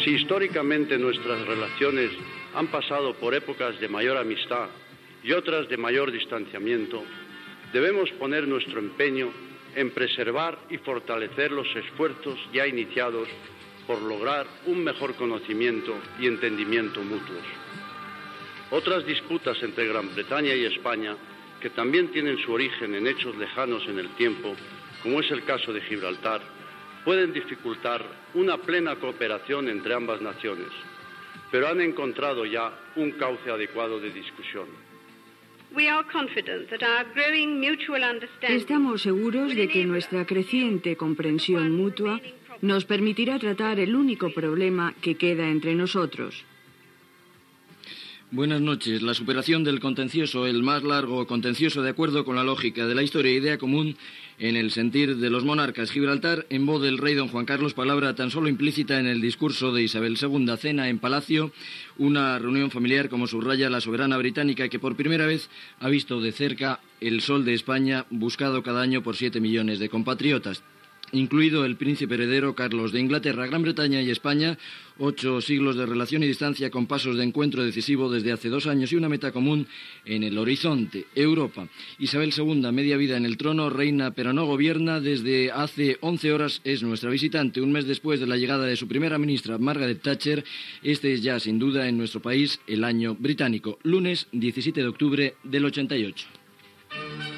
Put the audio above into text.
Si históricamente nuestras relaciones han pasado por épocas de mayor amistad y otras de mayor distanciamiento, debemos poner nuestro empeño en preservar y fortalecer los esfuerzos ya iniciados por lograr un mejor conocimiento y entendimiento mutuos. Otras disputas entre Gran Bretaña y España, que también tienen su origen en hechos lejanos en el tiempo, como es el caso de Gibraltar, pueden dificultar una plena cooperación entre ambas naciones, pero han encontrado ya un cauce adecuado de discusión. Estamos seguros de que nuestra creciente comprensión mutua nos permitirá tratar el único problema que queda entre nosotros. Buenas noches. La superación del contencioso, el más largo contencioso de acuerdo con la lógica de la historia e idea común en el sentir de los monarcas. Gibraltar, en voz del rey don Juan Carlos, palabra tan solo implícita en el discurso de Isabel II, cena en Palacio, una reunión familiar, como subraya la soberana británica, que por primera vez ha visto de cerca el sol de España, buscado cada año por 7 millones de compatriotas, incluido el príncipe heredero Carlos de Inglaterra. Gran Bretaña y España, 8 siglos de relación y distancia con pasos de encuentro decisivo desde hace 2 años y una meta común en el horizonte, Europa. Isabel II, media vida en el trono, reina pero no gobierna. Desde hace 11 horas es nuestra visitante. Un mes después de la llegada de su primera ministra, Margaret Thatcher, este es ya sin duda en nuestro país el año británico. Lunes 17 de octubre del 88.